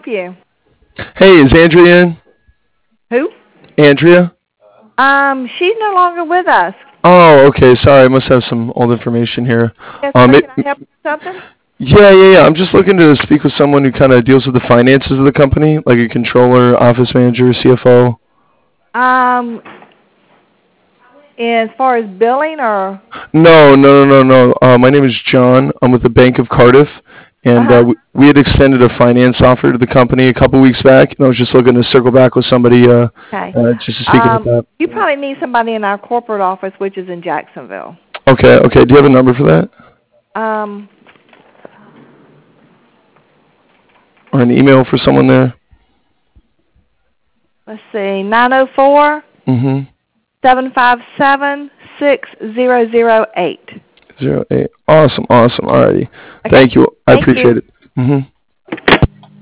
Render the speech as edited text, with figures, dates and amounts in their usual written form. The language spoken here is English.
help you? Hey, is Andrea in? Who? Andrea? She's no longer with us. Oh, okay. Sorry, I must have some old information here. Yes, Um, sir. it, Can I help you with something? yeah. I'm just looking to speak with someone who kind of deals with the finances of the company, like a controller, office manager, CFO. Um, as far as billing or? No. My name is John. I'm with the Bank of Cardiff, and Uh-huh. we had extended a finance offer to the company a couple weeks back, and I was just looking to circle back with somebody Okay. just to speak about that. You probably need somebody in our corporate office, which is in Jacksonville. Okay. Do you have a number for that? Um, Or an email for someone there? let's see, 904 Mm-hmm. 757 6008. 08. Awesome. Alrighty. Okay. Thank you. I Thank you. appreciate it. Mm-hmm.